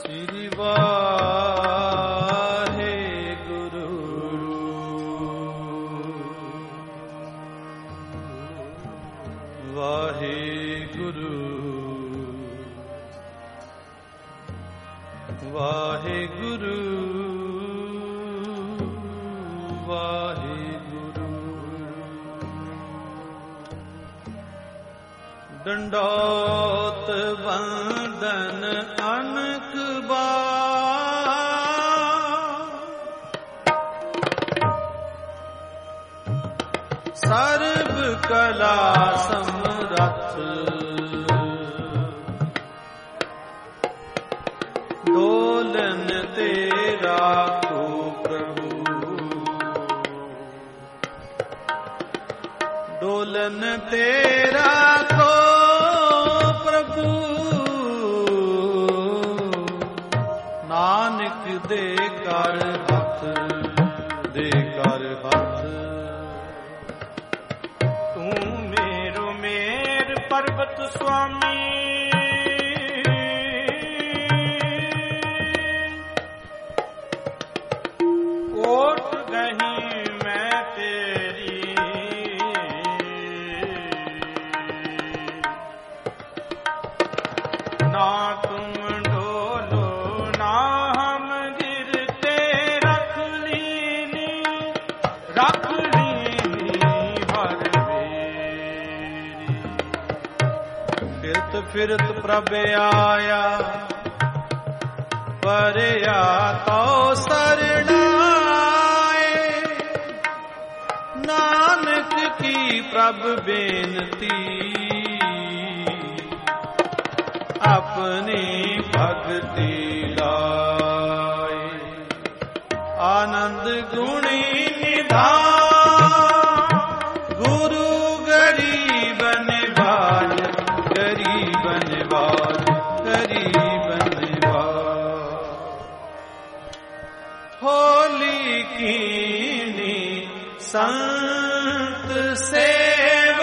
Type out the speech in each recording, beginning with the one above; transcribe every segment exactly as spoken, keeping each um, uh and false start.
ਸ੍ਰੀ ਵਾਹਿਗੁਰੂ ਵਾਹਿਗੁਰੂ ਵਾਹਿਗੁਰੂ ਵਾਹਿਗੁਰੂ ਡੰਡੋਤ ਵੰਦਨ ਅਨਕ ਬਾਰ ਸਰਬ ਕਲਾ ਸਮਰੱਥ ਡੋਲਨ ਤੇਰਾ ਕੋ ਪ੍ਰਭੂ ਡੋਲਨ ਤੇਰਾ ਕੋ ਪ੍ਰਭੂ ਨਾਨਕ ਦੇ ਕਰ ਹੱਥ ਦੇ ਕਰ ਹੱਥ ਤੂੰ ਮੇਰੋ ਮੇਰ ਪਰਬਤ ਸੁਆਮੀ ਓਟ ਗਹੀ ਮੈਂ ਤੇਰੀ ਨਾ ਤੁਮ ਡੋਲੋ ਨਾ ਹਮ ਗਿਰਤੇ ਰੱਖ ਲੀਨੀ ਰੱਖ ਲੀਨੀ ਹਰ ਵੇਰੀ ਫਿਰਤ ਫਿਰਤ ਪ੍ਰਭ ਆਇਆ ਪਰਿਆ ਤੋ ਸਰਣਾਏ ਨਾਨਕ ਕੀ ਪ੍ਰਭ ਬੇਨਤੀ ਆਪਣੀ ਭਗਤੀ ਲਾਏ ਆਨੰਦ ਗੁਣੀ ਨਿਧਾਨ ਗੁਰੂ ਗਰੀਬ ਨਿਵਾਜ ਗਰੀਬ ਨਿਵਾਜ ਗਰੀਬ ਨਿਵਾਜ ਹੋਲੀ ਕੀਨੀ ਸੰਤ ਸੇਵ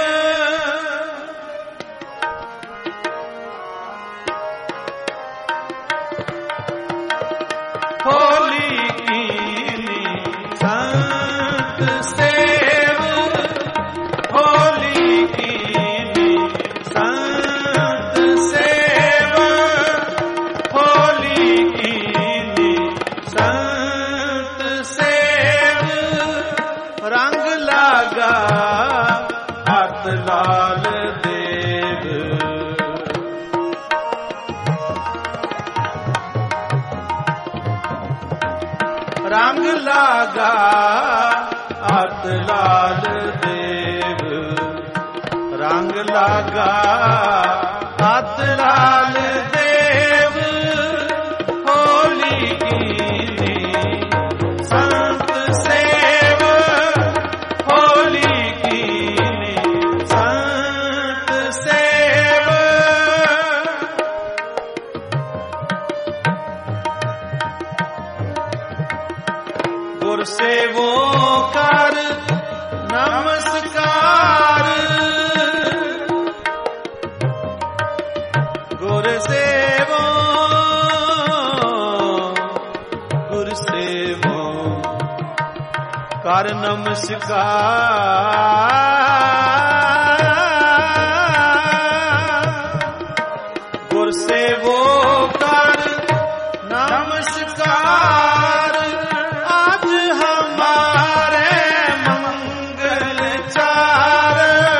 ਹੋਲੀ ਕੀਨੀ ਸੰਤ ਸੇਵ ਹੋਲੀ ਕੀਨੀ ਸੰਤ ਸੇਵ ਹੋਲੀ ਕੀਨੀ ਸੰਤ ਸੇਵ ਰੰਗ ਲਾਗਾ ਹੱਥ ਲਾਲ ਦੇਵ ਰੰਗ ਲਾਗਾ ਹੱਥ ਲਾਲ ਦੇਵ ਰੰਗ ਲਾਗਾ ਹੱਥ ਲਾਲ ਦੇਵ ਹੋਲੀ ਕੀਨੀ ਸੰਤ ਸੇਵ ਹੋਲੀ ਕੀਨੀ ਸੰਤ ਸੇਵ ਗੁਰ ਸੇਵੋ ਕਰ ਨਮਸਕਾਰ ਗੁਰ ਸੇਵੋ ਗੁਰ ਸੇਵੋ ਕਰ ਨਮਸਕਾਰ ਗੁਰ ਸੇਵੋ ਕਰ ਨਮਸਕਾਰ आज हमारे मंगल चार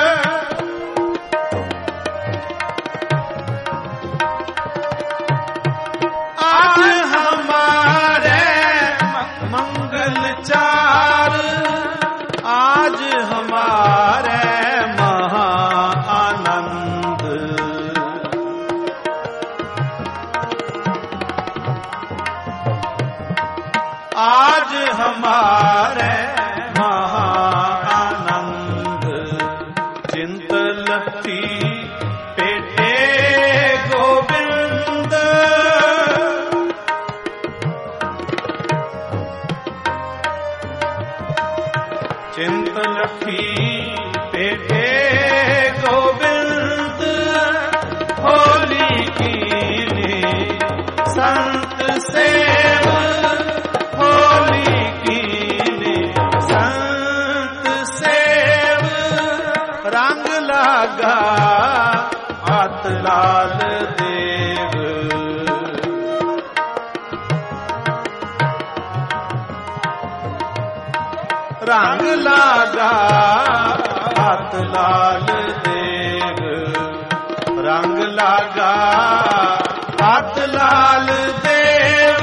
आज हमारे मंगल चार आज हमारे महा आनंद आज हमारे महा आनंद चिंत लखी पेटे गोविंद चिंत लखी पेटे गोविंद होली कीनी संत ਲਾਲ ਦੇਵ। ਰੰਗ ਲਾਗਾ ਹੱਥ ਲਾਲ ਦੇਵ। ਰੰਗ ਲਾਗਾ ਹੱਥ ਲਾਲ ਦੇਵ।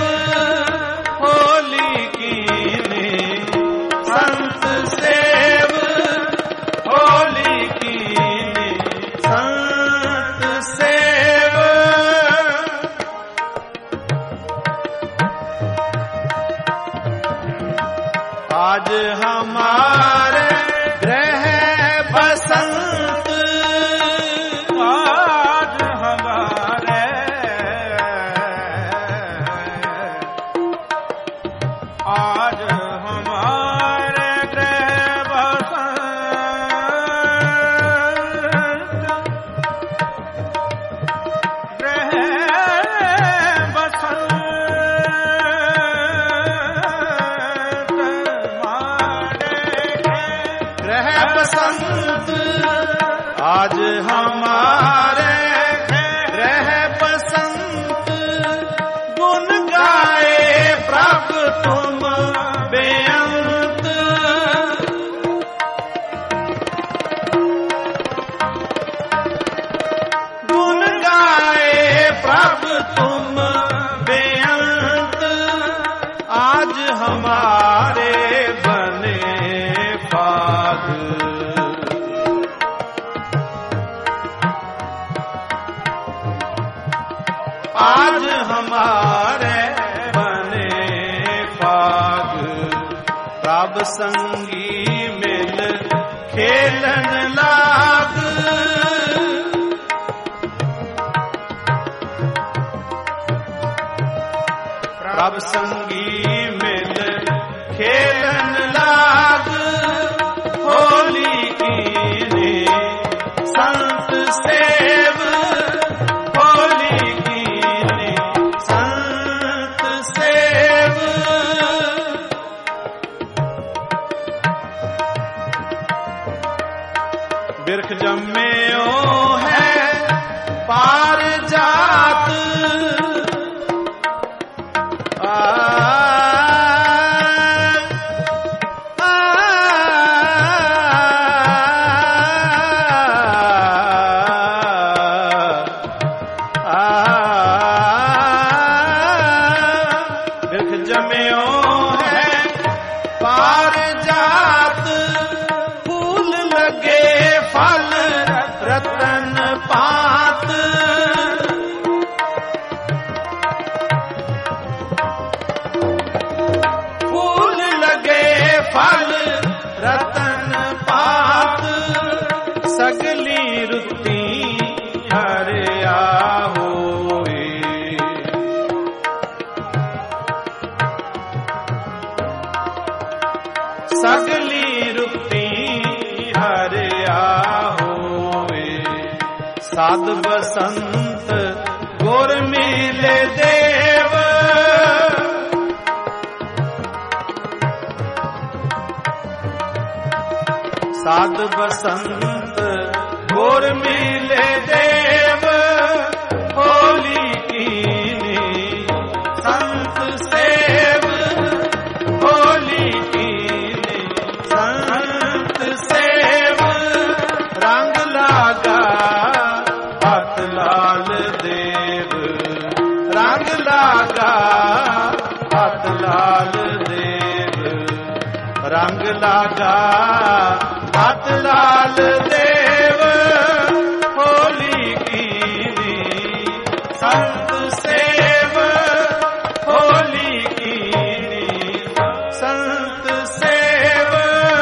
ਹੋਲੀ ਕੀਨੇ ਸੰਤ ਸੇਵ। ਹੋਲੀ ਕੀਨੇ ਸੰਤ ਸੇਵ। आज हमारे ग्रह बसंत। आज हमारे आज हमारे ग्रह बसंत। ग्रह बसंत बसंत। आज हमारे ग्रह बसंत। गुन गाए प्रभु तुम बेअंत। गुन गाए प्रभु तुम बेअंत। आज हमारे बने फाग। आज हमारे बने फाग। प्रभ संगी मिल खेलन लाग। प्रभ संगी मिल खेलन लाग। होली कीने संत सेव। होली कीने संत सेव। बिरख जम्मेओ है पार जात। आ जम्यो है पार जात। फूल लगे फल रतन पात। फूल लगे फल रतन पात। सगली रुती हरिया होए। सगली रुती हरिया होवे। साध बसंत गुर मिले देव। साध बसंत गुर मिले देव। होली कीने संत सेव। होली कीने संत सेव। रंग लागा हथ लाल देव। रंग लागा हथ लाल देव। रंग लागा हथ लाल देव। होली कीने संत सेव। होली कीने संत सेव।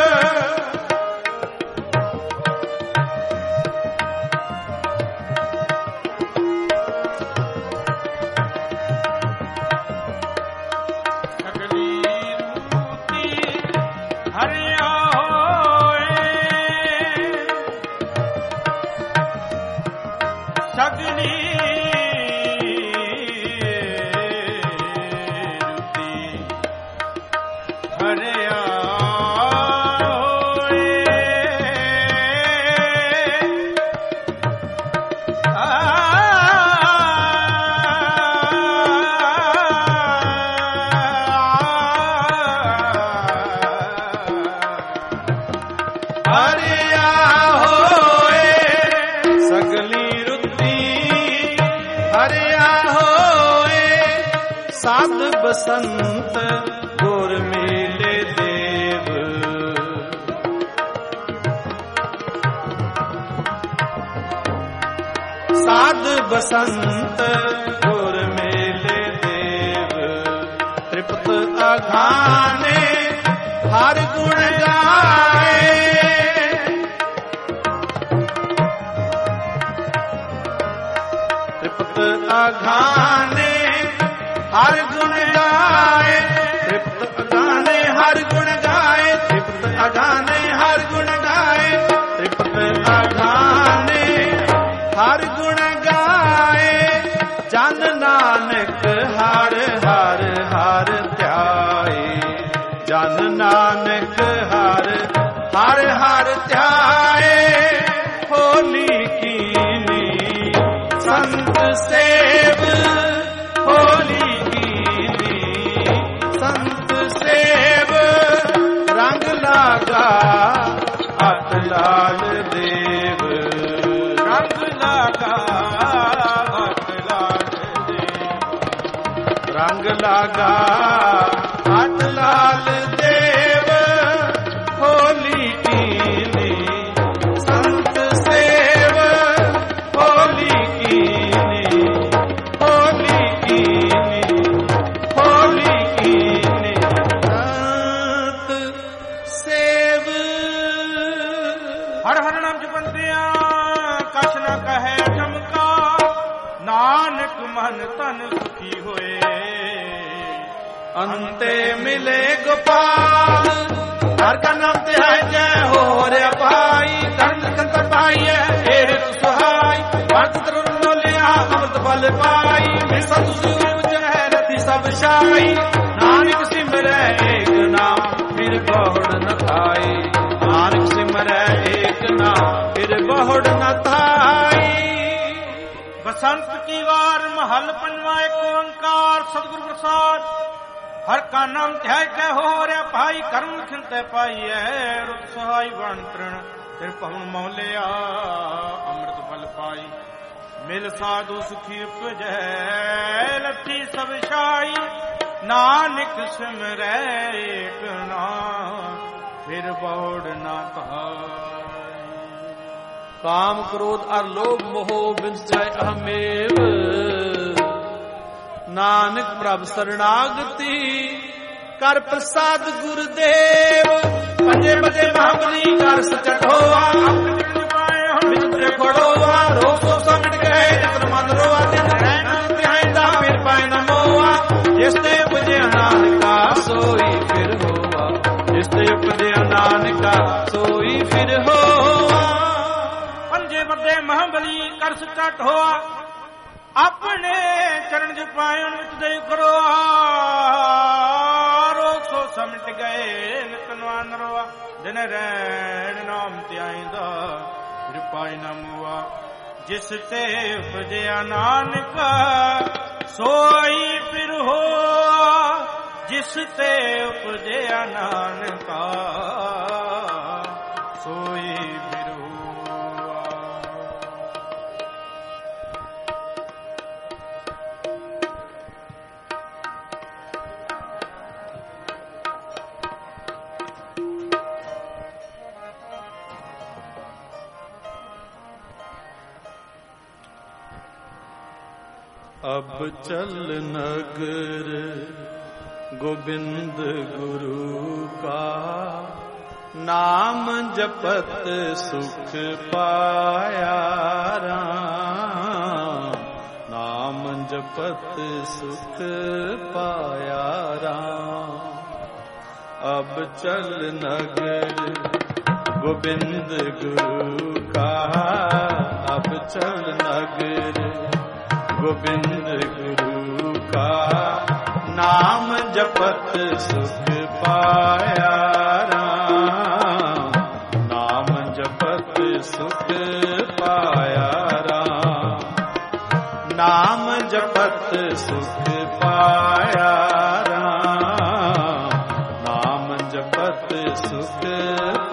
सगली रूती हरिया होए। सगली रूती हरिया होए। आ ਹਰਿਆ ਹੋਏ ਸਾਧ ਬਸੰਤ ਗੁਰ ਮੇਲੇ ਦੇਵ। ਸਾਧ ਬਸੰਤ ਗੁਰ ਮੇਲੇ ਦੇਵ। ਤ੍ਰਿਪਤ ਅਘਾਨੇ ਹਰ ਗੁਣ ਗਾਏ। ਤ੍ਰਿਪਤ ਅਘਾਨੇ ਹਰ ਗੁਣ ਗਾਏ। ਤ੍ਰਿਪਤ ਅਘਾਨੇ ਹਰ ਗੁਣ ਗਾਏ। ਤ੍ਰਿਪਤ ਅਘਾਨੇ ਹਰ ਗੁਣ ਗਾਏ। ਤ੍ਰਿਪਤ ਅਘਾਨੇ ਹਰ ਗੁਣ ਗਾਏ। ਜਨ ਨਾਨਕ ਹਰ ਹਰ ਹਰ ਧਿਆਏ। ਜਨ ਨਾਨਕ ਹਰ ਹਰ ਹਰ ਧਿਆਏ। ਹੋਲੀ ਕੀਨੀ ਸੰਤ ਸੇਵ। ਹੋਲੀ ਕੀਨੀ ਸੰਤ ਸੇਵ। ਰੰਗ ਲਾਗਾ ਹੱਥ ਲਾਲ ਦੇਵ। ਰੰਗ ਲਾਗਾ ਹੱਥ ਲਾਲ ਦੇਵ। ਰੰਗ ਲਾਗਾ ਹੱਥ ਲਾਲ ਦੇਵ। ਹੋਲੀ ਕੀਨੀ ਸੰਤ ਸੇਵ। ਹੋਲੀ ਕੀਨੀ ਹੋਲੀ ਕੀਨੀ ਹੋਲੀ ਕੀਨੀ ਸੰਤ ਸੇਵ। ਹਰ ਹਰ ਨਾਮ ਜਪੰਦਿਆਂ ਕਛ ਨ ਕਹੈ ਚਮਕਾ। ਨਾਨਕ ਮਨ ਤਨ ਸੁਖੀ ਹੋਏ। ਅੰਤੇ ਮਿਲੇ ਗੋਪਾਲ ਹਰ ਕਾ ਨਾਮ ਤੇ ਹੈ ਜੈ ਹੋ ਰਿਆ ਪਾਈ। ਧਨ ਕੰਤ ਪਾਈਐ ਏੜ ਸੁਹਾਈ। ਵਰਤ ਤਰਨ ਲੋਲਿਆ ਅੰਮ੍ਰਿਤ ਫਲ ਪਾਈ। ਮੈਂ ਸਤਿ ਸੂਰਜ ਹੈ ਰਤੀ ਸਭ ਛਾਈ। ਨਾਨਕ ਸਿਮਰੈ ਏਕ ਨਾਮ ਫਿਰ ਬਹੁੜ ਨ ਥਾਈ। ਨਾਨਕ ਸਿਮਰੈ ਏਕ ਨਾਮ ਫਿਰ ਬਹੁੜ ਨ ਥਾਈ। ਬਸੰਤ ਕੀ ਵਾਰ ਮਹਲ ਪੰਜਵਾ ਏਕ ਓੰਕਾਰ ਸਤਿਗੁਰ ਪ੍ਰਸਾਦ। ਹਰ ਕਾ ਨਾਮ ਧਿਆਇ ਕੈ ਹੋ ਰਿਆ ਭਾਈ। ਕਰਮ ਖਿੰਤੇ ਪਾਈਐ ਰੁਤ ਸਹਾਈ। ਵਣ ਤ੍ਰਿਣ ਫਿਰ ਭਵਨ ਮੌਲਿਆ ਅੰਮ੍ਰਿਤ ਫਲ ਪਾਈ। ਮਿਲ ਸਾਧੂ ਸੁਖੀ ਉਪਜੈ ਲੱਥੀ ਸਭ ਛਾਈ। ਨਾਨਕ ਸਿਮਰੈ ਏਕ ਨਾਮ ਫਿਰ ਬਹੁੜ ਨਾ ਧਾਈ। ਕਾਮ ਕ੍ਰੋਧ ਅਰ ਲੋਭ ਮੋਹ ਬਿਨਸ ਜਾਏ ਅਹਮੇਵ। ਨਾਨਕ ਪ੍ਰਭ ਸਰਣਾਗਤੀ ਕਰ ਪ੍ਰਸਾਦ ਗੁਰਦੇਵ। ਪੰਜੇ ਬਜੇ ਮਹਾਬਲੀ ਕਰ ਸਚਟ ਹੋਆ। ਮਿੱਤਰ ਖੜੋਆ ਰੋਗ ਸੋ ਸਮਟ ਗਏ। ਜਿਤਨ ਮਨ ਰੋਆ ਤਿਨ ਰਹਿਣ ਧਿਆਇਂਦਾ ਫਿਰ ਪਾਇ ਨ ਮੋਆ। ਜਿਸ ਤੇ ਉਪਜਿਆ ਨਾਨਕਾ ਸੋਈ ਫਿਰ ਹੋਆ। ਜਿਸ ਤੇ ਉਪਜਿਆ ਨਾਨਕਾ ਸੋਈ ਫਿਰ ਹੋਆ। ਪੰਜੇ ਬੱਦੇ ਮਹਾਬਲੀ ਕਰ ਸਚਟ ਹੋਆ। ਆਪਣੇ ਚਰਨ ਚ ਪਾਇਣ ਵਿੱਚ ਦੇ ਕਰੋ। ਰੋਗ ਸੋ ਸਮਟ ਗਏ ਨਿਤ ਨਵਾਨ ਰੋਆ। ਦਿਨ ਰਹਿਣ ਨਾਮ ਧਿਆਇਂਦਾ ਫਿਰ ਪਾਇ ਨ ਮੋਆ। ਜਿਸ ਤੇ ਉਪਜਿਆ ਨਾਨਕ ਸੋਈ ਫਿਰ ਹੋਆ। ਜਿਸ ਤੇ ਉਪਜਿਆ ਨਾਨਕਾ ਸੋਈ ਫਿਰ ਹੋਆ। अब चल नगर गोविंद गुरु का। नाम जपत सुख पाया राम। नाम जपत सुख पाया राम। अब चल नगर गोविंद गुरु का। अब चल नगर गोविंद गुरु का। नाम जपत सुख पाया राम। नाम जपत सुख पाया राम। नाम जपत सुख पाया राम। नाम जपत सुख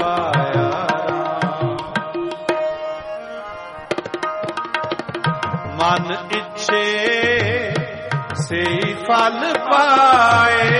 पाया राम। ਮਨ ਇੱਛੇ ਸੇ ਫਲ ਪਾਏ।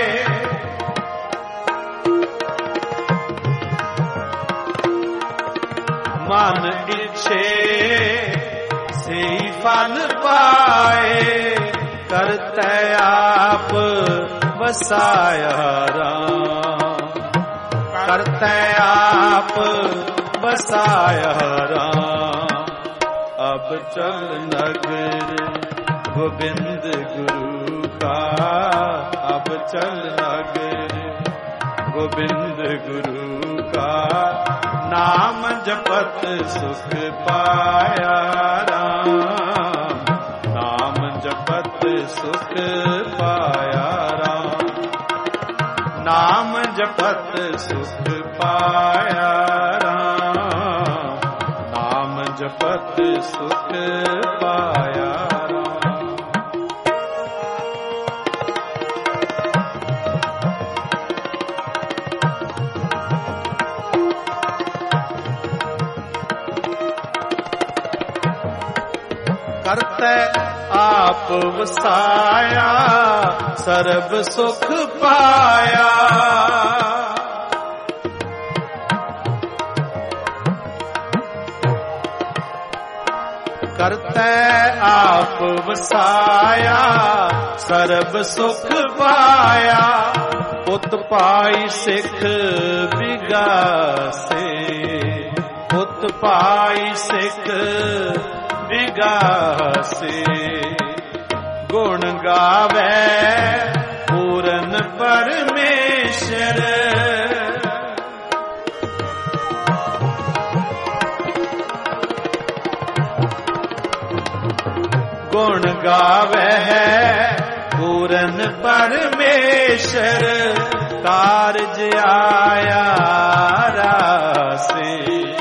ਮਨ ਇੱਛੇ ਸੇ ਫਲ ਪਾਏ। ਕਰਤੈ ਆਪ ਵਸਾਇਆ ਰਾਮ। ਕਰਤੈ ਆਪ ਵਸਾਇਆ ਰਾਮ। ਅਬ ਚਲ ਨਗਰ ਗੋਬਿੰਦ ਗੁਰੂ ਕਾ। ਅਬ ਚਲ ਨਗਰ ਗੋਬਿੰਦ ਗੁਰੂ ਕਾ। ਨਾਮ ਜਪਤ ਸੁਖ ਪਾਇਆ ਰਾਮ। ਨਾਮ ਜਪਤ ਸੁਖ ਪਾਇਆ ਰਾਮ। ਨਾਮ ਜਪਤ ਸੁਖ ਪਾਇਆ ਰਾਮ। ਨਾਮ ਜਪਤ ਸੁਖ ਪਾਇਆ ਰਾਮ। ਕਰਤੈ ਆਪ ਵਸਾਇਆ ਸਰਬ ਸੁਖ ਪਾਇਆ। ਕਰਤੈ ਆਪ ਵਸਾਇਆ ਸਰਬ ਸੁਖ ਪਾਇਆ। ਪੁੱਤ ਪਾਈ ਸਿੱਖ ਬਿਗਾਸੇ। ਪੁੱਤ ਪਾਈ ਸਿੱਖ ਬਿਗਾਸੇ। ਗੁਣ ਗਾਵੇ ਪੂਰਨ ਪਰਮੇਸ਼ਰ। ਗੁਣ ਗਾਵੇ ਪੂਰਨ ਪਰਮੇਸ਼ਰ। ਕਾਰਜ ਆਇਆ ਰਾਸੇ।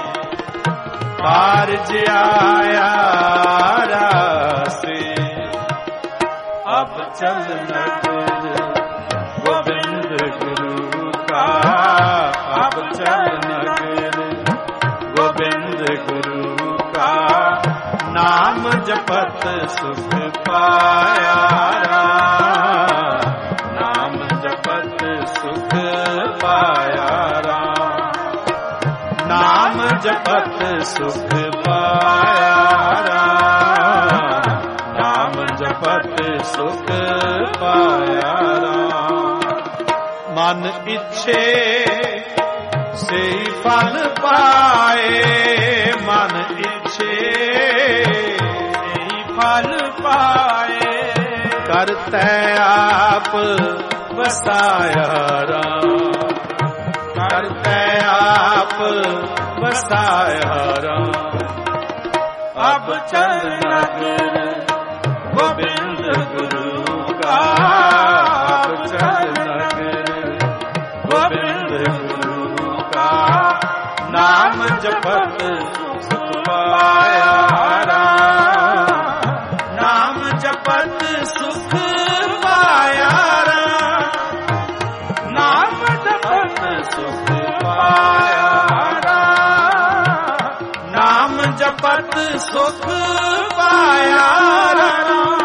ਕਾਰਜ ਆਇਆ ਰਾਸੇ। ਅਬ ਚਲ ਨਗਰ ਗੋਬਿੰਦ ਗੁਰੂ ਕਾ। ਅਬ ਚਲ ਨਗਰ ਗੋਬਿੰਦ ਗੁਰੂ ਕਾ। ਨਾਮ ਜਪਤ ਸੁਖ ਪਾਇਆ ਰਾਮ। ਨਾਮ ਜਪਤ ਸੁਖ ਪਾਇਆ ਰਾਮ। ਨਾਮ ਜਪਤ ਸੁਖ ਪਾਇਆ ਰਾਮ। ਨਾਮ ਜਪਤ ਸੁਖ ਪਾਇਆ ਰਾਮ। ਮਨ ਇੱਛੇ ਸੇ ਫਲ ਪਾਏ। ਮਨ ਇੱਛੇ ਫਲ ਪਾਏ। ਕਰਤੈ ਆਪ ਵਸਾਇਆ ਰਾਮ। ਕਰਤੈ ਆਪ ਵਸਾਇਆ ਰਾਮ। ਅਬ ਚਲ ਨਗਰ ਗੋਬਿੰਦ ਗੁਰੂ ਕਾ। ਅਬ ਚਲ ਨਗਰ ਗੋਬਿੰਦ ਗੁਰੂ ਕਾ। ਨਾਮ ਜਪਤ ਸੁਖ ਪਾਇਆ ਰਾਮ। ਨਾਮ ਜਪਤ ਸੁਖ ਪਾਇਆ ਰਾਮ। ਨਾਮ ਜਪਤ ਸੁਖ ਪਾਇਆ ਰਾਮ। ਨਾਮ ਜਪਤ ਸੁਖ ਪਾਇਆ ਰਾਮ।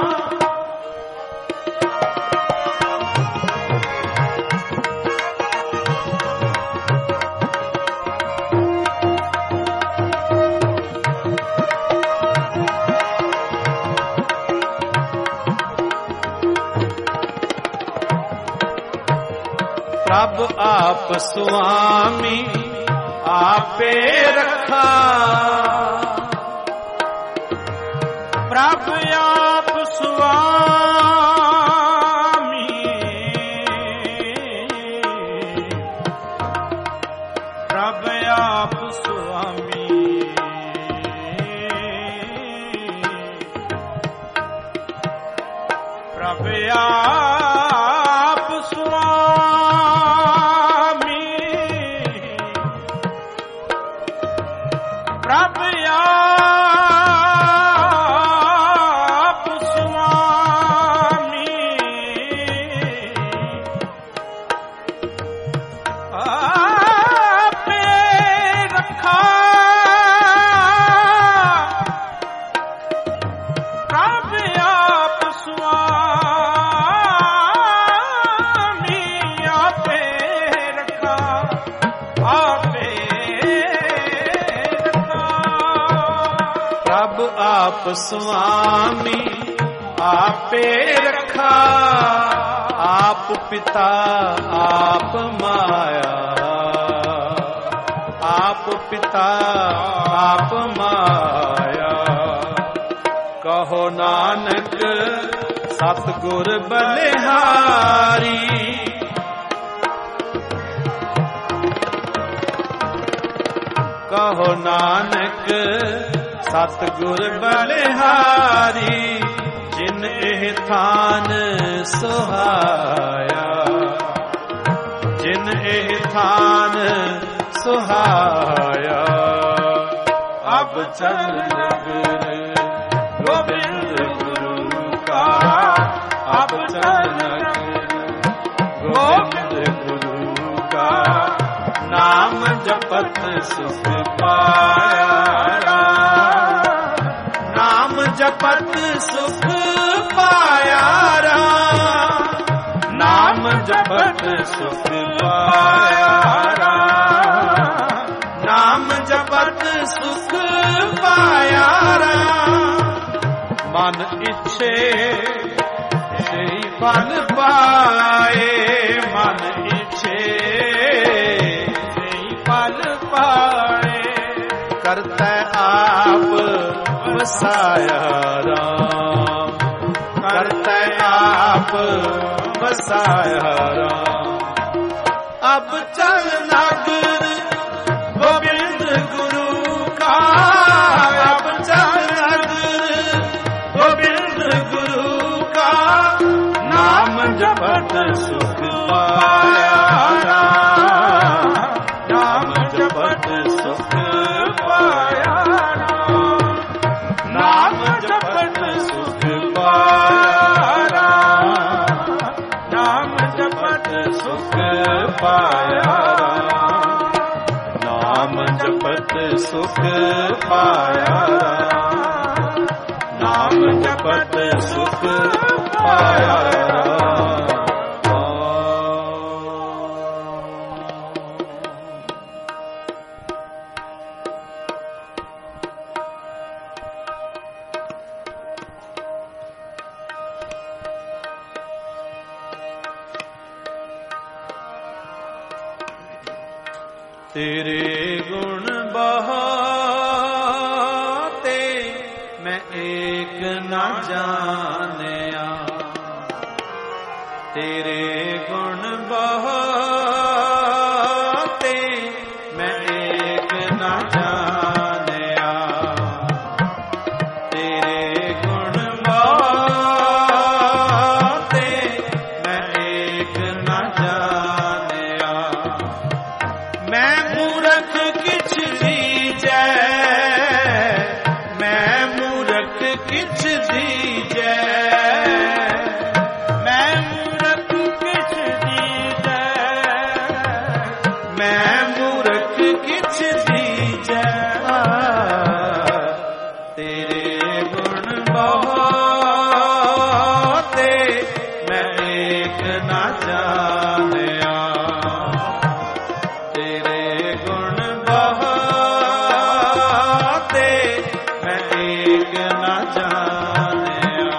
ਪ੍ਰਭ ਆਪ ਸੁਆਮੀ ਆਪੇ ਰੱਖਾ। ਪ੍ਰਭ ਆਪ ਸੁਆਮੀ। ਪ੍ਰਭ ਆਪ ਸੁਆਮੀ। ਪ੍ਰਭ ਆਪ ਸੁਆਮੀ। ਪ੍ਰਭ ਆਪ ਸੁਆਮੀ। ਆਪੇ ਰੱਖਾ। ਪ੍ਰਭ आप स्वामी आपे रखा, आप पिता आप माया, आप पिता आप माया। कहो नानक सतगुर बलिहारी, कहो नानक सतगुर बलिहारी, जिन एह थान सुहाया, जिन एह थान सुहाया। अब चल नगर गोविंद गुरु का, अब चल नगर गोविंद गुरु का, नाम जपत सुख पाया, नाम जपत सुख पाया, नाम जपत सुख पाया, नाम जपत सुख पाया। मन इच्छे सही फल पाए, मन इच्छे सही फल पाए। करता आप बसाया राम, करता आप बसाया राम। अब चल नगर गोविंद गुरु का, अब चल नगर गोविंद गुरु का, नाम जपत सुख पाया, नाम जपत सुख पाया, नाम जपत सुख पाया, नाम जपत सुख पाया, नाम जपत सुख पाया, नाम जपत सुख पाया। तेरे गुण बहुते मैं एक न जानिया, तेरे गुण बहुते मैं एक न जानिया, तेरे गुण बहुते मैं एक न जानिया। मैं मूरख किछ दीजै, मैं मूरख किछ दीजै, मैं मूरख किछ दीजै, मैं मूरख किछ दीजै। तेरे गुण बहुते मैं एक न जानिया, तेरे गुण बहुते मैं एक न जानिया।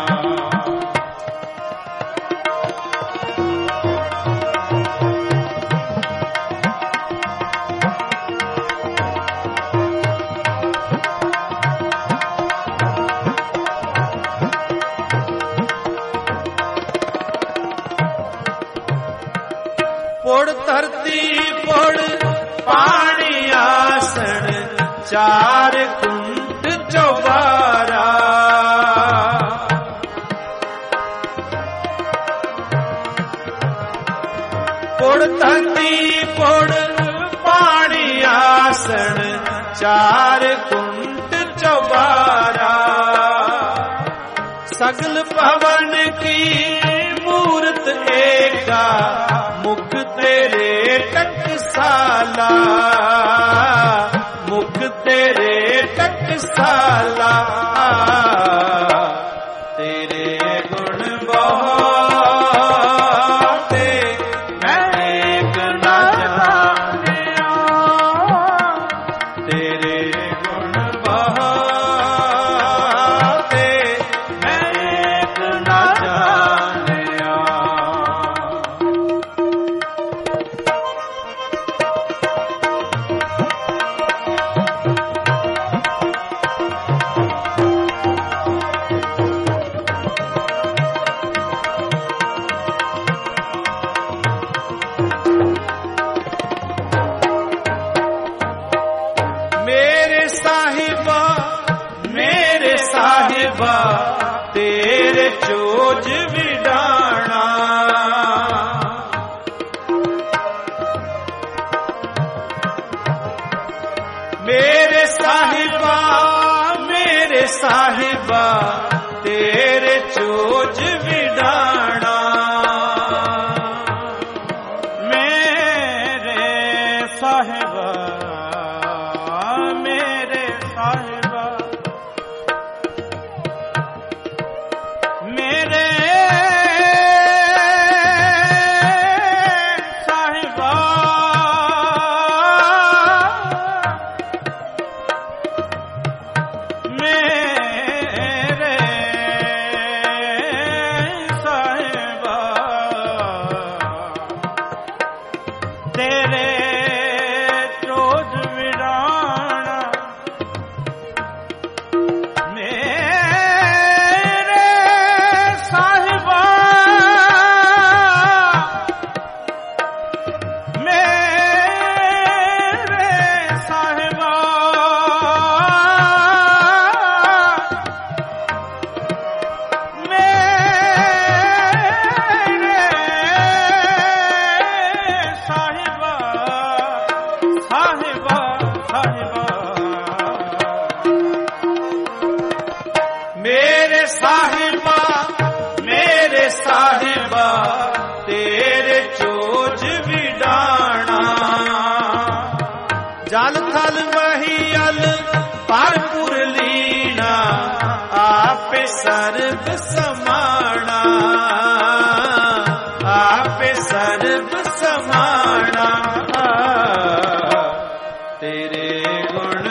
पुड़ धरती पुड़ पानी आसन, चार कुंड चौबारा, पुड़ धरती पुड़ पानी आसन, चार कुंड चौबारा। सगल भवन की मूरत एका, मुख तेरे टकसाला, मुख तेरे टकसाला। तेरे गुण बहुते मैं एक न जानिया, तेरे गुण बहुते ਸਮਾਣਾ, ਆਪੇ ਸਰਬ ਸਮਾਣਾ। ਤੇਰੇ ਗੁਣ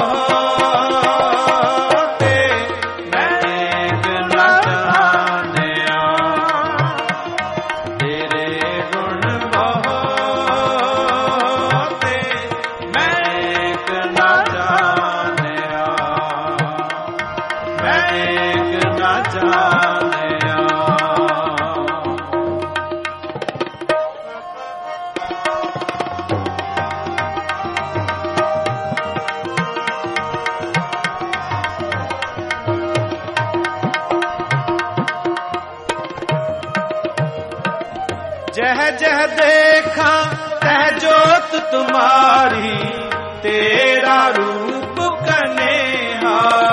ਬਹੁਤੇ ਮੈਂ ਏਕ ਨਾ ਜਾਣਿਆ, ਤੇਰੇ ਗੁਣ ਬਹੁਤੇ ਮੈਂ ਏਕ ਨਾ ਜਾਣਿਆ, ਮੈਂ ਏਕ ਨਾ ਜਾਣਿਆ। जह जह देखा तह जोत तुम्हारी, तेरा रूप कन्हेहा।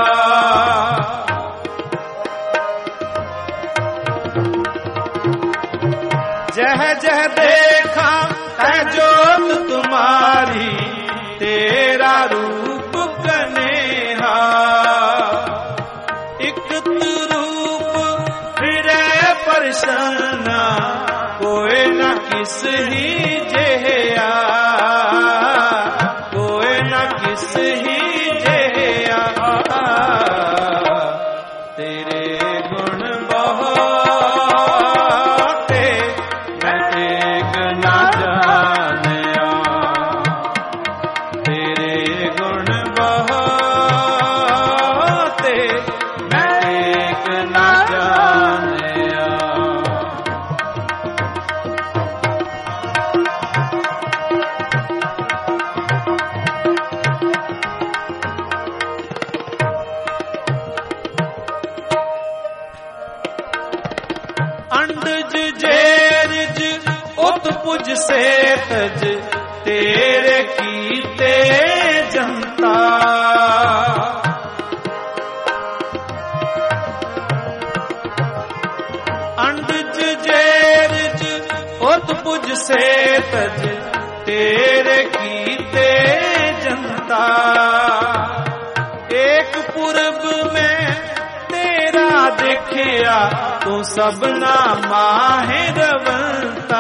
जह जह देखा तह जोत तुम्हारी, तेरा रूप कन्हेहा। इकत रूप फिरे परसना, कोई न किस ही जेहा, कोई न किस ही जेहा। तेरे गुण बहुते मैं ਏਕ ਨਾ ਜਾਣਿਆ, तेरे गुण बहुते मैं ਏਕ ਨਾ ਜਾਣਿਆ। अंडज जेरज उत्पुज से तज, तेरे कीते जनता। अंडज जेरज उत्पुज से तज, तेरे कीते जनता। एक पूरब में तेरा देखिया, तू सबना माहिरवंता,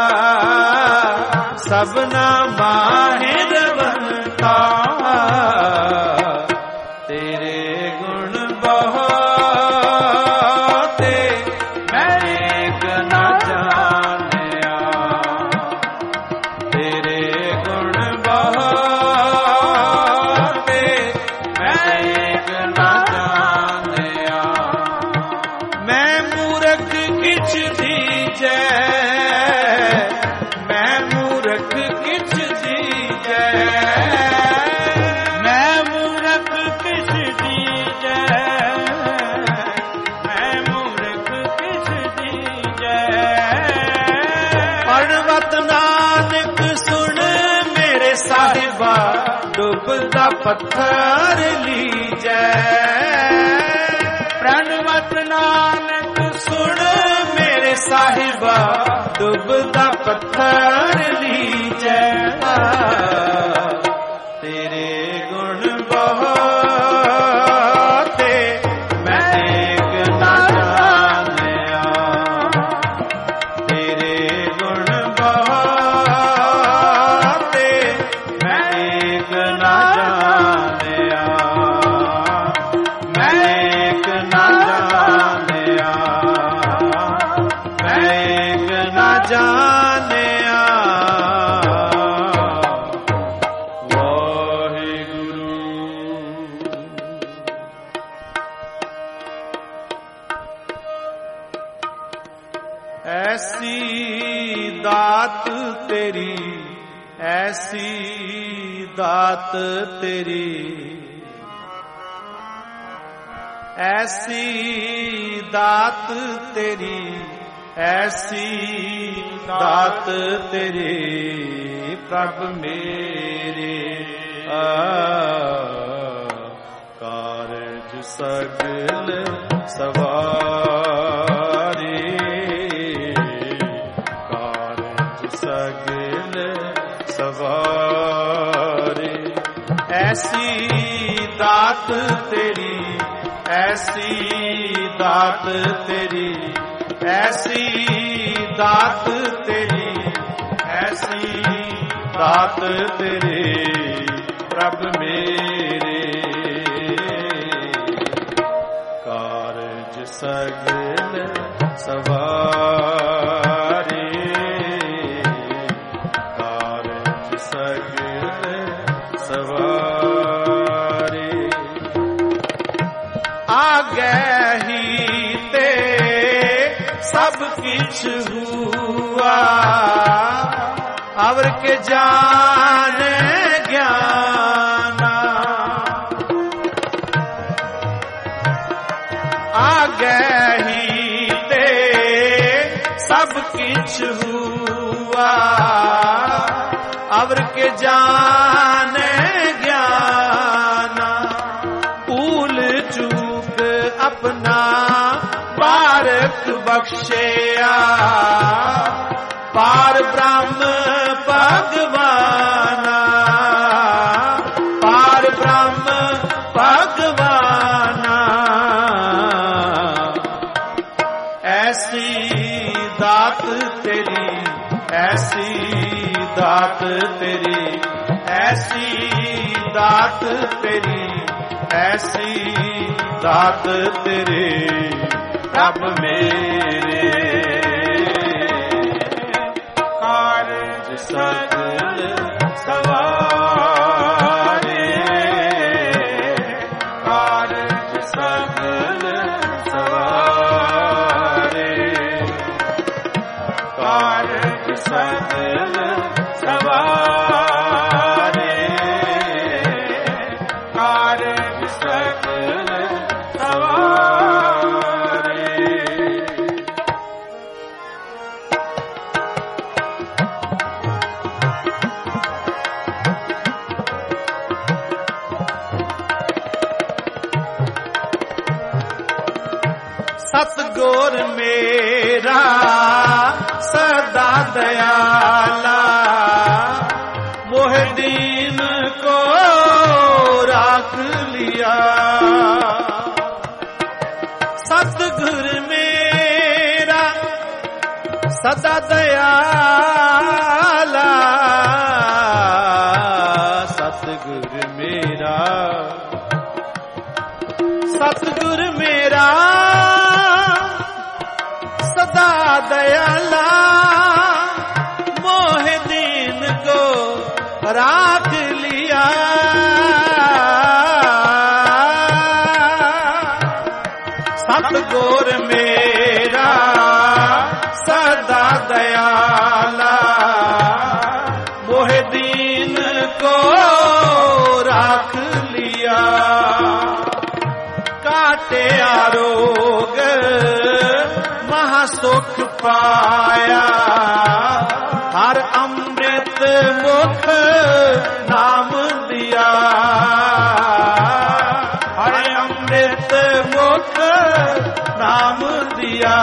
सबना माहिरवंता। तेरे गुण बहुते मैं ਏਕ ਨਾ ਜਾਣਿਆ, तेरे गुण बहुते मैं ਏਕ ਨਾ ਜਾਣਿਆ। मैं मूरख किछ दीजै, मैं मूरख किछ दीजै, मैं मूरख किछ दीजै, मैं मूरख किछ दीजै। पर्वत नानक सुन मेरे साहिबा, डुबदा पत्थर लीजै। प्रणवत नानक सुन मेरे साहिबा, डुबदा पत्थर लीजै। तेरे गुण बहुते मैं ਏਕ ਨਾ ਜਾਣਿਆ, तेरे गुण बहुते मैं ਏਕ ਨਾ ਜਾਣਿਆ, मैं ਏਕ ਨਾ ਜਾਣਿਆ, मैं ਏਕ ਨਾ ਜਾਣਿਆ। ਵਾਹਿਗੁਰੂ। ऐसी दात तेरी, ऐसी दात तेरी, ऐसी दात तेरी, ऐसी दात तेरी। प्रभ मेरे आ कारज सगल सवारे, कारज सगल सवारे। ऐसी दात तेरी, ਐਸੀ ਦਾਤ ਤੇਰੀ, ਐਸੀ ਦਾਤ ਤੇਰੀ, ਐਸੀ ਦਾਤ ਤੇਰੀ ਪ੍ਰਭ ਮੇਰੇ। ਕਾਰਜ ਸਗਲ ਸਵਾਰੇ, ਕਾਰਜ ਸਗਲ ਸਵਾਰੇ। ਆਗੇ ਹੀ ਤੇ ਸਭ ਕਿਛ ਹੁਆ, ਅਵਰ ਕੇ ਜਾਣੇ ਗਿਆਨਾ। ਆਗੇ ਹੀ ਤੇ ਸਭ ਕਿਛ ਹੁਆ, ਅਵਰ ਕੇ ਜਾਣੇ ਗਿਆਨਾ। ਭੂਲ ਚੂਕ ਆਪਣਾ ਪਾਰਕ ਬਖਸ਼ਿਆ, ਪਾਰ ਬ੍ਰਹਮ ਭਗਵਾਨਾ, ਪਾਰ ਬ੍ਰਹਮ ਭਗਵਾਨਾ। ਐਸੀ ਦਾਤ ਤੇਰੀ, ਐਸੀ ਦਾਤ ਤੇਰੀ, ਐਸੀ ਦਾਤ ਤੇਰੀ, ਐਸੀ ਦਾਤ ਤੇਰੀ ਪ੍ਰਭ ਮੇਰੇ। ਕਾਰਜ ਸਗਲ ਸਵਾਰੇ, ਕਾਰਜ ਸਗਲ ਸਵਾਰੇ, ਕਾਰਜ ਸਗਲ ਸਵਾਰੇ, ਕਾਰਜ ਸਗਲ ਸਵਾਰੇ। ਸਤਿਗੁਰ ਮੇਰਾ ਸਦਾ ਦਇਆਲਾ, ਮੋਹ ਦੀਨ ਕੋ ਰਾਖ ਲਿਆ। ਸਤਿਗੁਰ ਮੇਰਾ ਸਦਾ ਦਇਆਲਾ, ਸਤਿਗੁਰ ਮੇਰਾ, ਸਤਿਗੁਰ ਮੇਰਾ ਸਦਾ ਦਇਆਲਾ, ਮੋਹ ਦੀਨ ਕੋ ਰਾਖ ਲਿਆ। ਸਤਿਗੁਰ ਮੇਰਾ ਸਦਾ ਦਇਆਲਾ, ਮੋਹ ਦੀਨ ਕੋ ਰਾਖ ਲਿਆ। ਕਾਟਿਆ ਰੋਗ ਮਹਾ ਸੁਖ ਪਾਇਆ, ਹਰ ਅੰਮ੍ਰਿਤ ਮੁਖ ਨਾਮ ਦਿਆ, ਹਰ ਅੰਮ੍ਰਿਤ ਮੁਖ ਨਾਮ ਦਿਆ।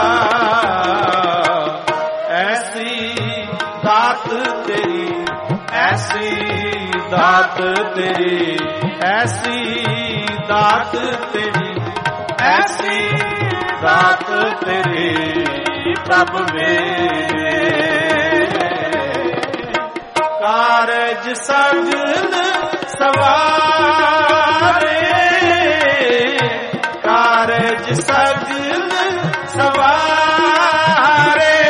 ਐਸੀ ਦਾਤ ਤੇਰੀ, ਐਸੀ ਦਾਤ ਤੇਰੀ, ਐਸੀ ਦਾਤ ਤੇਰੀ, ਐਸੀ ਦਾਤ ਤੇਰੀ ਪ੍ਰਭ ਮੇਰੇ। ਕਾਰਜ ਸਗਲ ਸਵਾਰੇ, ਕਾਰਜ ਸਗਲ ਸਵਾਰੇ,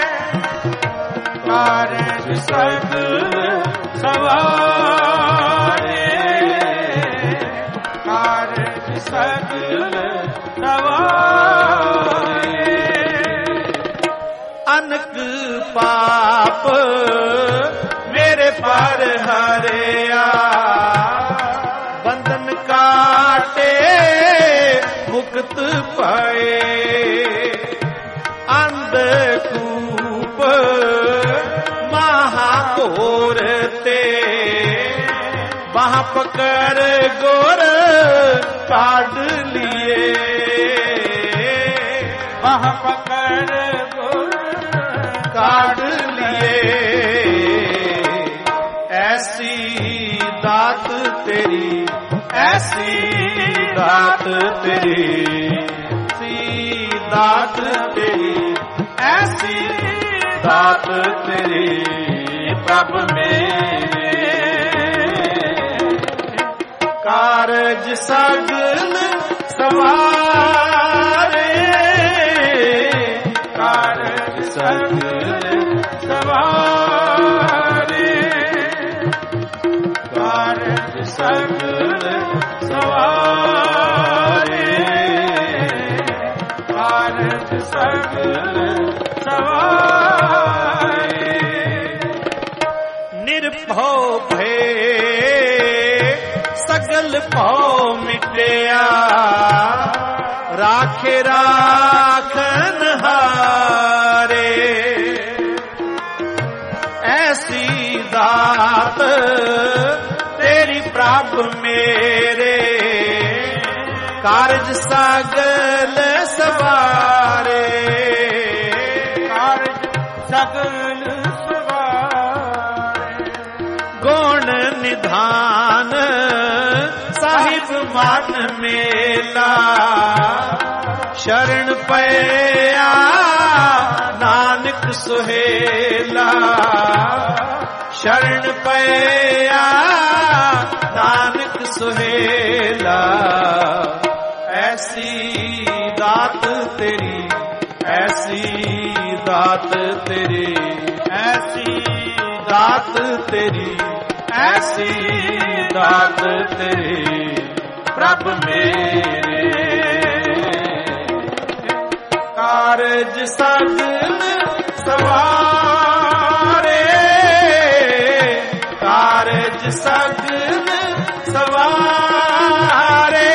ਕਾਰਜ ਸਗਲ ਸਵਾਰੇ, ਕਾਰਜ ਸਗਲ ਸਵਾਰੇ। ਅਨਕ ਪਾਪ ਮੇਰੇ ਪਰ ਹਰਿਆ, ਬੰਧਨ ਕਾਟੇ ਮੁਕਤ ਪਾਏ। ਅੰਧ ਕੂਪ ਮਹਾ ਘੋਰ ਤੇ, ਬਾਹ ਪਕੜ ਗੁਰ ਕਾਢ ਲਿਏ, ਬਾਹ ਪਕੜ ਗੁਰ ਕਾਢ ਲਿਏ। ਐਸੀ ਦਾਤ ਤੇਰੀ, ਐਸੀ ਦਾਤ ਤੇਰੀ, ਐਸੀ ਦਾਤ ਤੇਰੀ, ਐਸੀ ਦਾਤ ਤੇਰੀ ਪ੍ਰਭ ਮੇਰੇ। ਕਾਰਜ ਸਗਲ ਸਵਾਰੇ, ਕਾਰਜ ਸਗਲ ਸਵਾਰੇ, ਕਾਰਜ ਸਗਲ ਸਵਾਰੇ, ਕਾਰਜ ਸਗਲ ਸਵਾਰੇ। ਨਿਰਭਉ ਭਏ ਸਗਲ ਭਉ ਮਿਟਿਆ, ਰਾਖੇ ਰਾਖਨ ਹਾਰੇ। ਐਸੀ ਦਾਤ ਤੇਰੀ ਪ੍ਰਭ ਮੇਰੇ, ਕਾਰਜ ਸਗਲ ਸਵਾਰੇ, ਕਾਰਜ ਸਗਲ ਸਵਾਰੇ। ਗੁਣ ਨਿਧਾਨ ਸਾਹਿਬ ਮਨ ਮੇਲਾ, ਸ਼ਰਨ ਪਿਆ ਨਾਨਕ ਸੁਹੇਲਾ, ਸ਼ਰਨ ਪਿਆ ਨਾਨਕ ਸੁਹੇਲਾ। ਐਸੀ ਦਾਤ ਤੇਰੀ, ਐਸੀ ਦਾਤ ਤੇਰੀ, ਐਸੀ ਦਾਤ ਤੇਰੀ, ਐਸੀ ਦਾਤ ਤੇਰੀ ਪ੍ਰਭ ਮੇਰੇ। ਕਾਰਜ ਸਗਲ ਸਵਾਰੇ, ਕਾਰਜ ਸਗਲ ਸਵਾਰੇ,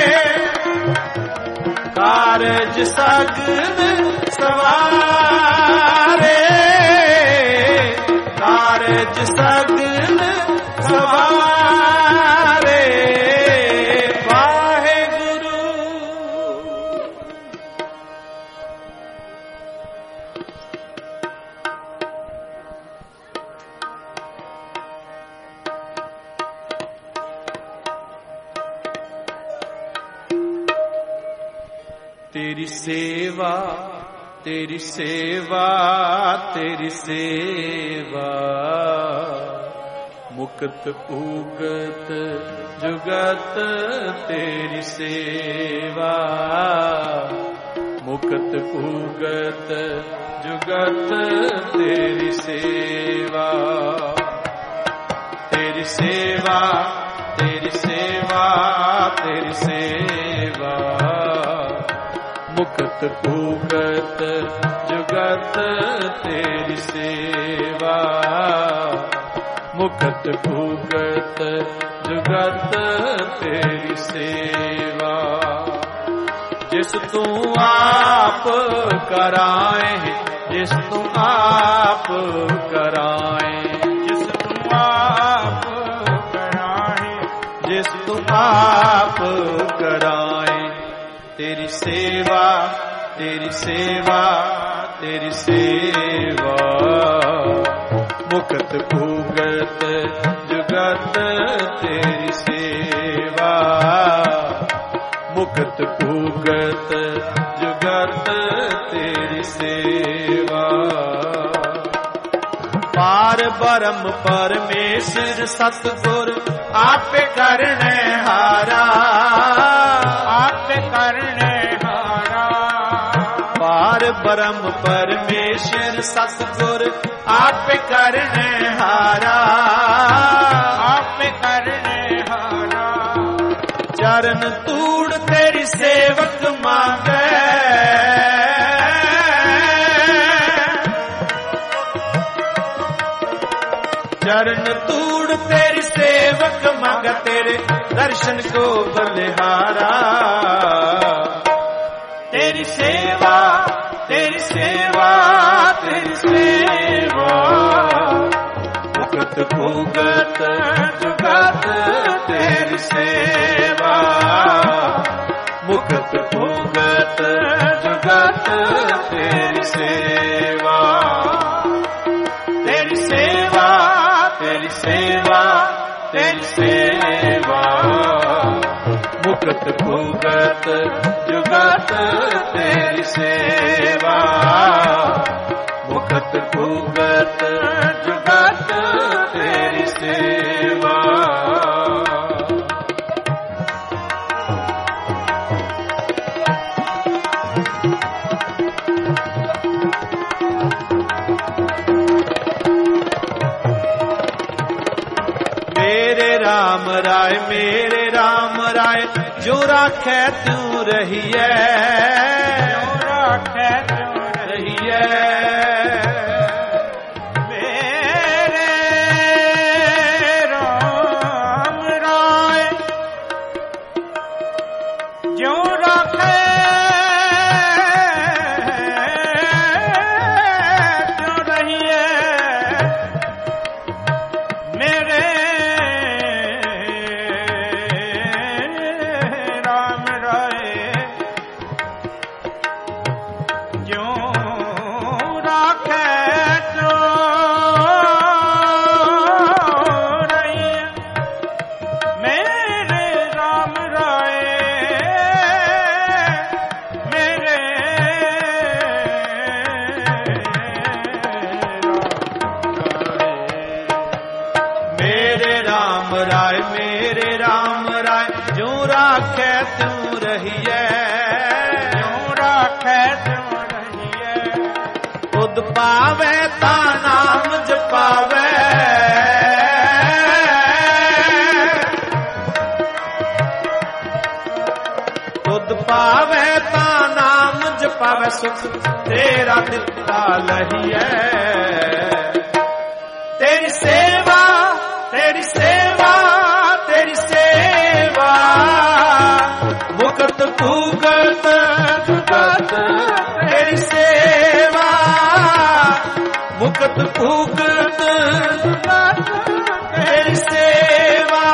ਕਾਰਜ ਸਗਲ ਸਵਾਰੇ, ਕਾਰਜ ਸਗਲ ਸਵਾਰੇ। ਵਾਹਿਗੁਰੂ। ਤੇਰੀ ਸੇਵਾ, ਤੇਰੀ ਸੇਵਾ, ਤੇਰੀ ਸੇਵਾ, ਮੁਕਤ ਉਗਤ ਜੁਗਤ ਤੇਰੀ ਸੇਵਾ, ਮੁਕਤ ਉਗਤ ਜੁਗਤ ਤੇਰੀ ਸੇਵਾ। ਤੇਰੀ ਸੇਵਾ, ਤੇਰੀ ਸੇਵਾ, ਤੇਰੀ ਸੇਵਾ, ਮੁਕਤ ਉਗਤ ਜੁਗਤ ਤੇਰੀ ਸੇਵਾ, ਮੁਕਤ ਉਗਤ ਜੁਗਤ ਤੇਰੀ ਸੇਵਾ। ਜਿਸ ਤੂੰ ਆਪ ਕਰਾਏ, ਜਿਸ ਤੂੰ ਆਪ ਕਰਾਏ, ਜਿਸ ਤੂੰ ਆਪ ਕਰਾਏ, ਜਿਸ ਤੂੰ ਆਪ ਕਰਾਏ। ਤੇਰੀ ਸੇਵਾ, ਤੇਰੀ ਸੇਵਾ, ਤੇਰੀ ਸੇਵਾ, ਮੁਕਤ ਉਗਤ ਜੁਗਤ ਤੇਰੀ ਸੇਵਾ, ਮੁਕਤ ਉਗਤ ਜੁਗਤ ਤੇਰੀ ਸੇਵਾ। ਪਾਰ ਬ੍ਰਹਮ ਪਰਮੇਸ਼ਰ ਸਤਿਗੁਰ ਆਪੇ ਕਰਨੇ ਹਾਰਾ, ਆਪੇ ਕਰਨੇ ਹਾਰਾ। ਪਾਰ ਬ੍ਰਹਮ ਪਰਮੇਸ਼ਰ ਸਤਿਗੁਰ ਆਪੇ ਕਰਨੇ ਹਾਰਾ, ਆਪੇ ਕਰਨੇ ਹਾਰਾ। ਚਰਨ ਤੂੜ ਤੇਰੀ ਸੇਵਕ ਮੰਗੈ, चरण तूड़ तेरी सेवक मांग तेरे दर्शन को बलिहारा। तेरी सेवा तेरी सेवा तेरी सेवा मुकत भुगत जुगत तेरी सेवा मुकत भुगत जुगत तेरी सेवा तेरी सेवा तेरी सेवा तेरी सेवा मुकत भुगत जुगत तेरी सेवा, मुकत भुगत जुगत तेरी सेवा। राम राय मेरे राम राय जो राखे त्यों रहिए, जो राखे त्यों रहिए। मेरे राम राय जो राखे त्यों रहिए, मेरे पावे ता नाम जपावे, खुद पावे ता नाम जपावे, सुख तेरा दिता लहिए। तेरी सेवा तेरी सेवा तेरी सेवा, मुकत भुगत जुगत तेरी सेवा, मुकत भुगत तेरी सेवा,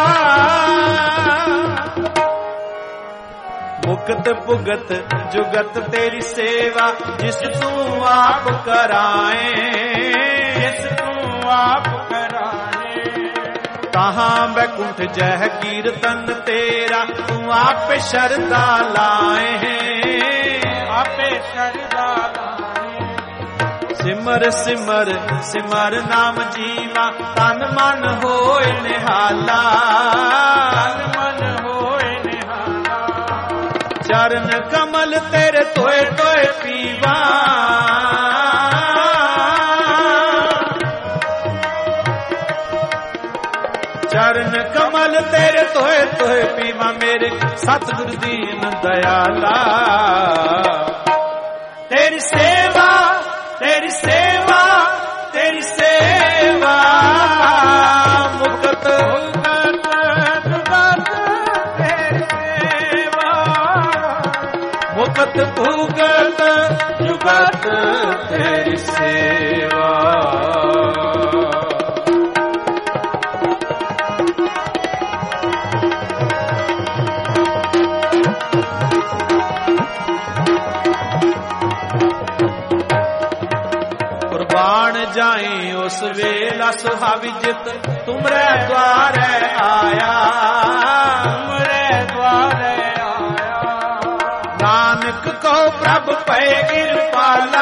मुकत भुगत जुगत तेरी सेवा। जिस तू आप कराए, जिस तू आप कराए, कहाँ बैकुंठ जह कीर्तन तेरा तू आप शरदा लाए हैं, आपे शरदा लाए। सिमर सिमर सिमर नाम जीवा, तन मन होए निहाला, तन मन होए निहाला। चरण कमल तेरे तोए तोए पीवा, चरण कमल तेरे तोए तोए पीवा, मेरे सतगुरु दीन दयाला। तेरी सेवा तेरी सेवा तेरी सेवा, मुकत भुगत जुगत तेरी सेवा, मुकत भुगत जुगत तेरी सेवा। जाए उस वेला सुहावी जित तुमरे द्वारे आया, तुमरे द्वारे आया। नानक को प्रभ पे कृपाला,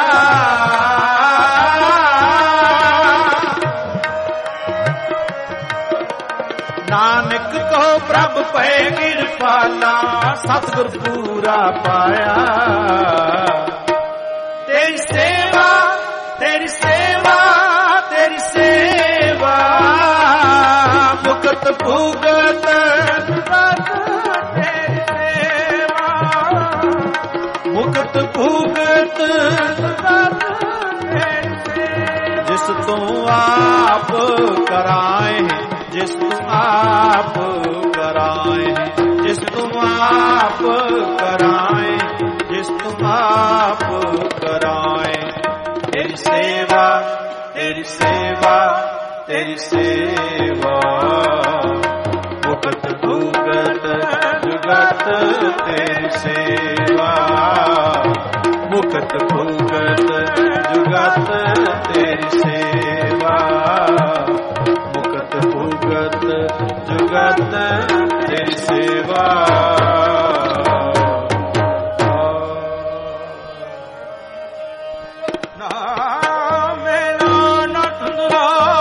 नानक को प्रभ पे कृपाला, सतगुर पूरा पाया। तेरी सेवा तेरी सेवा तेरी सेवा, मुकत भुगत जुगत तेरी सेवा, मुकत भुगत जुगत तेरी सेवा। जिस तू आप कराए, जिस तू आप कराए, जिस तू आप कराए, जिस तू आप कराए। तेरी सेवा तेरी सेवा तेरी सेवा, मुकत भुगत जुगत तेरी सेवा, मुकत भुगत जुगत तेरी सेवा, मुकत भुगत जुगत तेरी सेवा। ਨਾਮੇ ਨਾ ਧੁੰਦਲਾ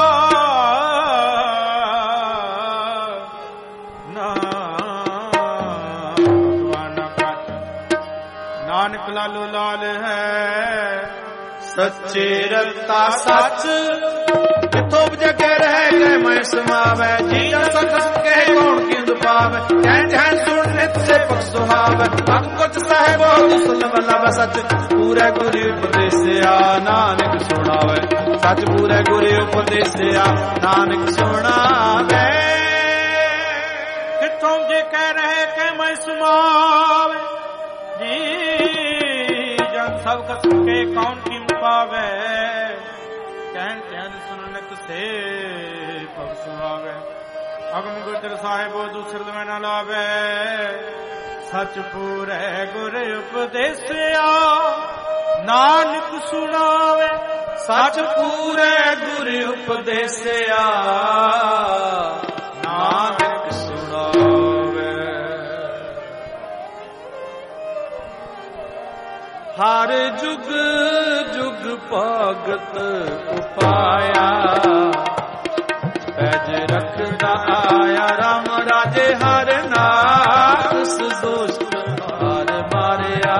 ਨਾਨਕ ਲਾਲੋ ਲਾਲ ਹੈ ਸੱਚੇ ਰਤਾ ਸੱਚ ਕਿਥੋਂ ਜਗੇ ਰਹਿ ਗਏ ਮੈਂ ਸਮਾਵੈ ਜੀ ਜਨ ਸਖਤ ਕਹਿ ਕੌਣ ਕਿੰਦ ਪਾਵੈ ਕਹਿ ਜਹਨ ਸੁਣ ਨਿਤ ਸੇ ਪਖ ਸੁਹਾਵੈ ਅਗ ਕੁਚ ਸਾਹਿਬੋ ਦੁਸਲਮ ਲਵ ਸੱਚ ਪੂਰੇ ਗੁਰੂ ਉਪਦੇਸਿਆ ਨਾਨਕ ਸੁਣਾਵੈ ਸੱਚ ਪੂਰੇ ਗੁਰੂ ਉਪਦੇਸਿਆ ਨਾਨਕ ਸੁਣਾਵੈ ਕਿਥੋਂ ਜੇ ਕਹਿ ਰਹੇ ਕਿ ਮੈਂ ਸਮਾਵੈ ਜੀ ਜਨ ਸਭ ਕਸ ਕੇ ਕੌਣ ਕਿੰਦ ਪਾਵੈ ਕਹਿਣ ਕਹਿਣ ਸੁਣਨਕ ਸੇ ਪਵ ਸੁਹਾਵੈ ਅਗਮ ਗੁਰ ਸਾਹਿਬੋ ਦੂਸਰ ਮੈਂ ਨਾ ਲਾਵੈ ਸੱਚ ਪੂਰੇ ਗੁਰ ਉਪਦੇਸਿਆ ਨਾਨਕ ਸੁਣਾਵੈ ਸੱਚ ਪੂਰੇ ਗੁਰ ਉਪਦੇਸਿਆ ਨਾਨਕ ਸੁਣਾਵੈ ਹਰ ਜੁਗ ਜੁਗ ਭਗਤ ਉਪਾਇਆ ਪੈਜ ਰੱਖਦਾ ਆਇਆ ਰਾਮ ਰਾਜੇ ਹਰ ਨਾਸ ਦੁਸ਼ਟ ਹਾਰ ਮਾਰਿਆ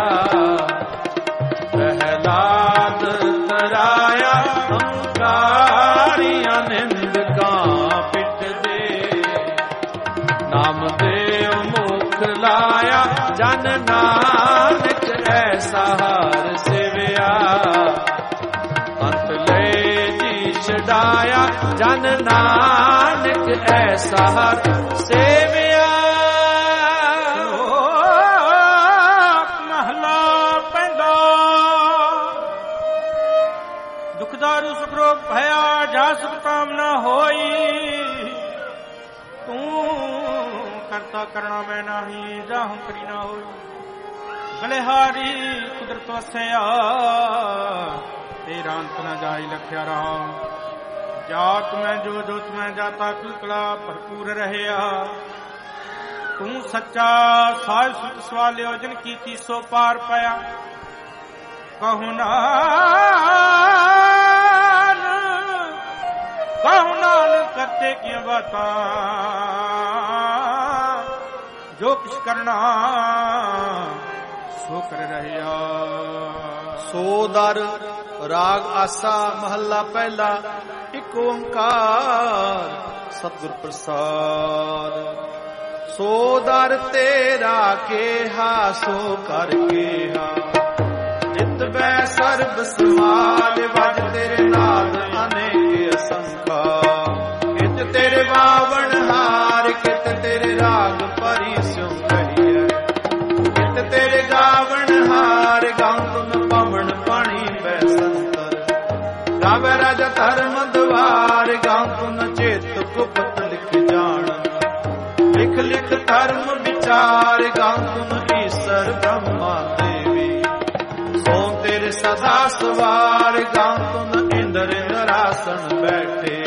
ਪ੍ਰਹਿਲਾਦ ਤਰਾਇਆ ਹੰਕਾਰੀਆਂ ਨਿੰਦਕਾਂ ਪਿੱਟ ਦੇ ਨਾਮ ਦੇਵ ਮੁਖ ਲਾਇਆ ਜਨ ਨਾਨਕ ਐਸਾ ਹਰ ਸੇਵਿਆ ਅੰਤ ਲੈ ਜੀ ਛਡਾਇਆ ਜਨ ਨਾਨਕ ਐਸਾ ਹਰ ਸੇਵਿਆ ਮਹਲਾ ਪੈਂਦਾ ਦੁਖਦਾਰੂ ਸੁਖ ਰੋਗ ਭਇਆ ਜਾ ਸੁਖ ਕਾਮਨਾ ਹੋਈ ਤੂੰ ਕਰਤਾ ਕਰਣਾ ਮੈਂ ਨਹੀਂ ਜਾਹੰ ਕਰੀ ਨਾ ਹੋਈ ਬਲਿਹਾਰੀ ਕੁਦਰਤ ਵਸਿਆ ਤੇਰਾ ਅੰਤ ਨਾ ਜਾਈ ਲਖਿਆ ਰਾਮ ਜਾਤ ਮੈਂ ਜੋ ਜੋਤ ਮੈਂ ਜਾਤਾ ਕੁਲਕਲਾ ਭਰਪੂਰ ਰਹਿਆ ਤੂੰ ਸੱਚਾ ਸਾਜ ਸੁਤ ਸਵਾਲਿਓ ਜਨ ਕੀਤੀ ਸੋ ਪਾਰ ਪਾਇਆ ਕਹੁ ਨਾਨ ਕਹੁ ਨਾਨ ਕਰਤੇ ਕੀ ਬਾਤਾਂ ਜੋ ਕਿਛ ਕਰਨਾ ਸੋ ਕਰ ਰਹਿਆ ਸੋ ਦਰ ਰਾਗ ਆਸਾ ਮਹੱਲਾ ਪਹਿਲਾ ਇੱਕ ਓੰਕਾਰ ਸਤਿਗੁਰ ਪ੍ਰਸਾਦ ਸੋ ਦਰ ਤੇਰਾ ਕੇਹਾ ਸੋ ਕਰ ਕੇਹਾ ਜਿਤ ਬੈ ਸਰਬ ਸਮਾਲ ਵਜ ਤੇਰੇ ਨਾਦ ਅਨੇਕ ਅਸੰਖਾ ਕਿਤ ਤੇਰੇ ਬਾਵਣ ਹਾਰ ਕਿਤ ਤੇਰੇ ਰਾਗ ਪਰੀ ਸਿਉ ਕਹੀਐ ਕਿਤ ਤੇਰੇ ਗਾਵਣ ਹਾਰ ਗਾਉ ਤੁਮ ਪਵਨ ਪਾਣੀ ਬੈ ਸੰਤਰ ਗਾਵੇ ਰਾਜਾ ਧਰਮ ਦਵਾਰ ਗਾਉ ਤੁਮ ਚੇਤ ਗੁਪਤ ਲਿਖ ਜਾਣ ਲਿਖ ਲਿਖ ਧਰਮ ਵਿਚਾਰ ਗਾਉ ਤੁਮ ਈਸ਼ਰ ਬ੍ਰਹਮਾ ਦੇਵੀ ਸੋ ਤੇਰੇ ਸਦਾ ਸਵਾਰ ਗਾਉ ਤੁਮ ਇੰਦਰ ਨਰਾਸਣ ਬੈਠੇ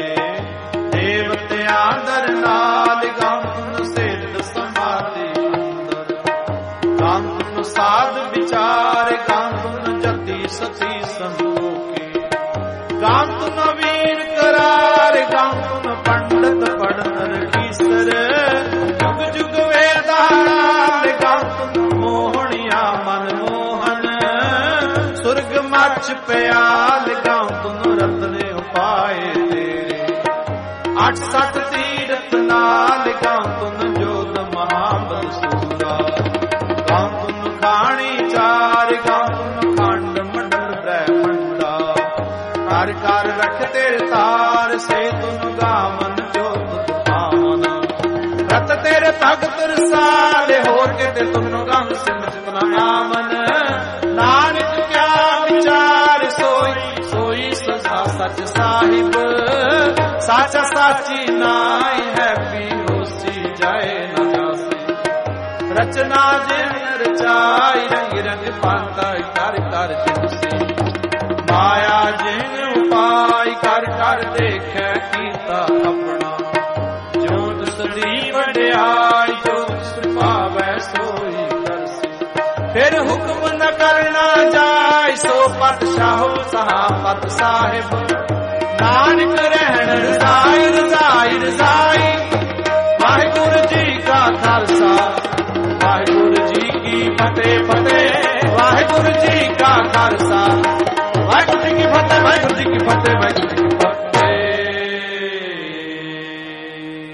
ਦੇਵਤਿਆਂ ਦਰ ਨਾਲ ਗਾਉ ਤੁਮ ਸਿੱਧ ਸਮਾਧੀ ਅੰਦਰ ਗਾਉ ਤੁਮ ਸਾਧ ਵਿਚਾਰ ਗਾਉ ਤੁਮ ਜਤੀ ਸਤੀ ਸੰਤੋਖੀ ਗਾਉ ਤੁਮ ਵੀਰ ਕਰਾਰ ਗਾਉ ਤੁਮ ਪੰਡਤ ਪੜਨ ਈਸ਼ਰ ਜੁਗ ਜੁਗ ਵੇਦਾਲ ਗਾਉ ਤੁਮ ਮੋਹਣਿਆ ਮਨ ਮੋਹਨ ਸੁਰਗ ਮੱਚ ਪਿਆਲ ਗਾਉ ਤੁਮ ਰਤਨੇ ਉਪਾਏ ਤੇਰੇ ਅੱਠ ਸੱਤ ਤੀਰਥ ਨਾਲ ਗਾਉ ਤੁਮ ਜੋਤ ਮਹਾਬਲ ਸੂਰਾ ਗਾਉ ਤੁਮ ਖਾਣੀ ਚਾਰ ਗਾਉ ਤੁਮ ਖੰਡ ਮੰਡਲ ਬ੍ਰਹਮੰਡਾ ਕਰ ਕਰ ਰਖ ਤੇਰੇ ਤਾਰ ਸੇ ਤੁਮ ਗਾਵਨ ਜੋਤ ਪਾਵਨ ਰਤ ਤੇਰੇ ਭਗਤ ਰਸਾਲੇ ਹੋਰ ਕਿਤੇ ਤੁਮ ਗੰਗ ਸਿਮਰਤ ਨਾ ਆਮਨ ਨਾਨਕ ਕਿਆ ਵਿਚਾਰ ਸੋਈ ਸੋਈ ਸਦਾ ਸਚ ਸਾਹਿਬ ਸੱਚ ਸਾਚੀ ਨਾਈ ਹੈ ਪੀ ਹੋਸੀ ਜਾਏ ਨਾ ਜਾਸੀ ਰਚਨਾ ਜਿਨ ਰਚਾਈ ਰੰਗ ਰੰਗ ਪਾਤਾ ਕਰ ਕਰ ਜਿਨਸੀ ਮਾਇਆ ਜਿਨ ਉਪਾਈ ਕਰ ਕਰ ਦੇਖੈ ਕੀਤਾ ਆਪਣਾ ਜੋ ਤੁਸਦੀ ਵਡਿਆਈ ਜੋ ਸੁਭਾਵੈ ਸੋਈ ਕਰਸੀ ਫਿਰ ਹੁਕਮ ਨ ਕਰਨਾ ਜਾਏ ਸੋ ਪਾਤਸ਼ਾਹੋ ਸਹਾਬਤ ਸਾਹਿਬ ਨਾਨਕ ਰਹਿਣ ਰਜ਼ਾਈ ਰਜ਼ਾਈ ਰਜ਼ਾਈ ਵਾਹਿਗੁਰੂ ਜੀ ਕਾ ਖਾਲਸਾ ਵਾਹਿਗੁਰੂ ਜੀ ਕੀ ਫਤਿਹ ਫਤਿਹ ਵਾਹਿਗੁਰੂ ਜੀ ਕਾ ਖਾਲਸਾ ਵਾਹਿਗੁਰੂ ਜੀ ਕੀ ਫਤਿਹ ਵਾਹਿਗੁਰੂ ਜੀ ਕੀ ਫਤਿਹ ਵਾਹਿਗੁਰੂ ਜੀ